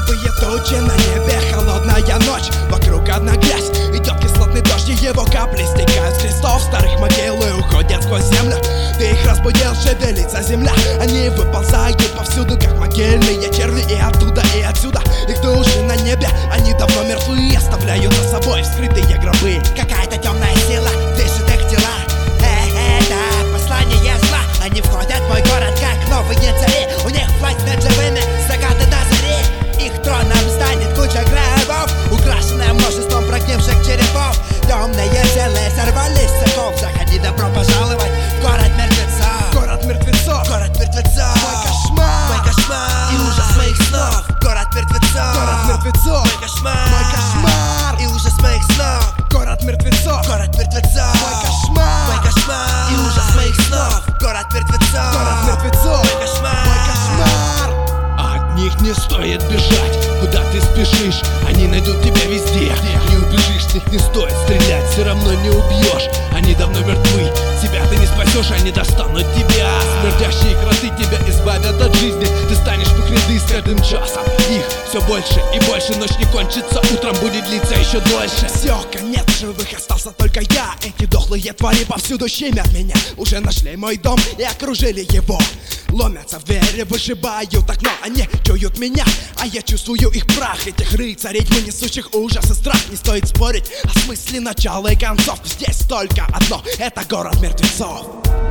Багровые тучи на небе, холодная ночь. Вокруг одна грязь, идет кислотный дождь, и его капли стекают с крестов старых могил и уходят сквозь землю. Ты их разбудил, шевелится земля. Они выползают повсюду, как могильные черви, и оттуда, и отсюда. Их души на небе, они давно мертвы, оставляют за собой вскрытые гробы. Какая-то темная сила дышит их тела. Это послание зла. Они входят в мой город, как новые цари. У них власть над живыми с заката до зари. Их троном станет куча гробов, украшенная множеством прогнивших черепов. Темные силы сорвались с цепов. Заходи, добро пожаловать в город мертвецов. Город мертвецов, город мертвецов. мой кошмар, мой кошмар и ужас моих снов. Город мертвецов, город мертвецов, мой кошмар, мой кошмар и ужас моих снов. город мертвецов, Город мертвецов, мой кошмар, мой кошмар и ужас моих снов. Город мертвецов, город мертвецов, мой кошмар, мой кошмар. От них не стоит бежать, куда ты спешишь, они найдут тебя везде. Не убежишь, с них не стоит стрелять, все равно не убьешь. Они давно мертвы, себя ты не спасешь, они достанут тебя. Смердящие кроты тебя избавят от жизни, ты станешь в их ряды с каждым часом. Их все больше и больше, ночь не кончится, утром будет длиться еще дольше. Все, конец, живых остался только я. Эти дохлые твари повсюду щемят меня. Уже нашли мой дом и окружили его. Ломятся в двери, вышибают окно. Они чуют меня, а я чувствую их прах. Этих рыцарей тьмы, несущих ужас и страх. Не стоит спорить о смысле начала и концов. Здесь только одно, это город мертвецов.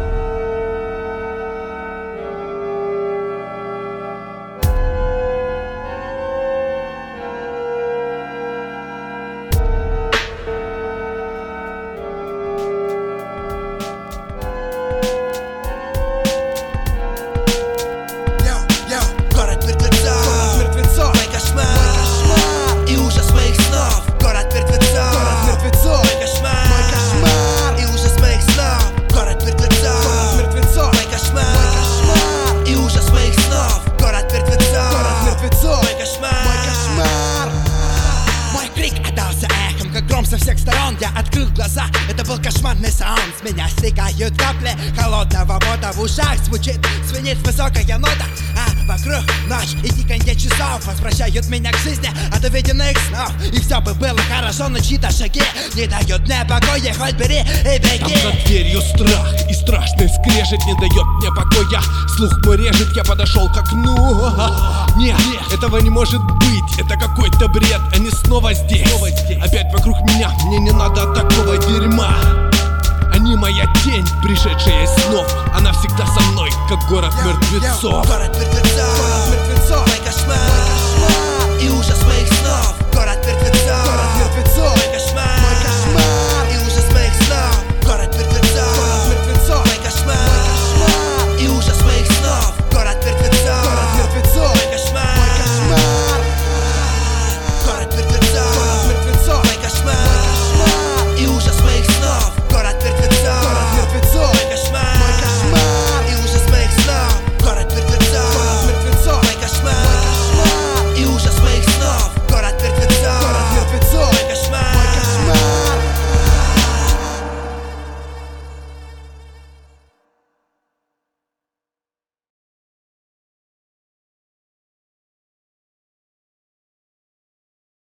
город мертвецов, Город мертвецов, мой кошмар, кошмар, и ужас моих снов. Город мертвецов, город мертвецов, мой кошмар, мой кошмар, и ужас моих снов. Город мертвецов, город мертвецов, мой кошмар, кошмар, и ужас моих снов. Город мертвецов, город мертвецов, мой кошмар, мой кошмар. Мой крик отдался эхом, как гром со всех сторон. Я открыл глаза, это был кошмарный саунд. С меня стекают капли холодного пота. В ушах звучит, звенит высокая нота. А вокруг ночь и тиканье часов возвращают меня к жизни от увиденных снов. И все бы было хорошо, но чьи-то шаги не дают мне покоя. Хоть бери и беги. Там за дверью страх и страшный скрежет не дает мне покоя. Слух мой режет, я подошел к окну. Нет, этого не может быть, это какой-то бред. Они снова здесь, опять вокруг меня. Мне не надо такого дерьма. Они моя тень, пришедшая из снов. Она всегда со мной, как город мертвецов. Город мертвецов, Город мертвецов, мой кошмар, кошмар, и ужас моих снов. Город мертвецов, город мертвецов,